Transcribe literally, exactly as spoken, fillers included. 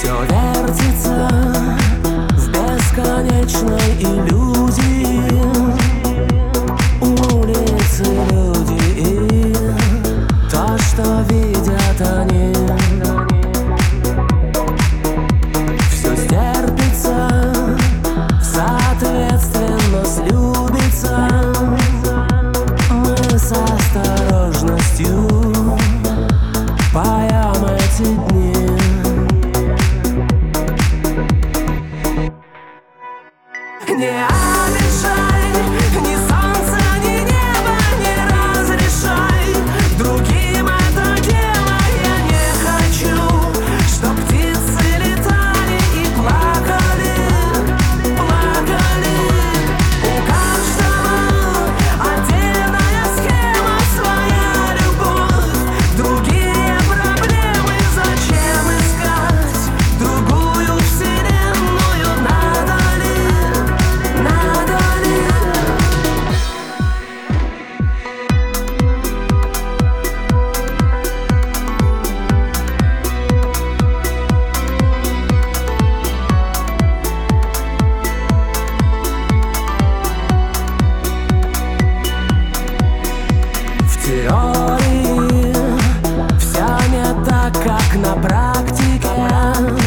Все вертится в бесконечной иллюзии. Улицы, люди и то, что видят они. Все стерпится, соответственно слюбится. Мы с осторожностью паем эти дни. Не обижай, ни солнце, ни небо не разрешай другим это дело. Я не хочу, чтоб птицы летали и плакали, плакали. У каждого отдельная схема, своя любовь, другие проблемы. Зачем искать другую вселенную? Надо ли? Надо ли? В теории все не так, как на практике.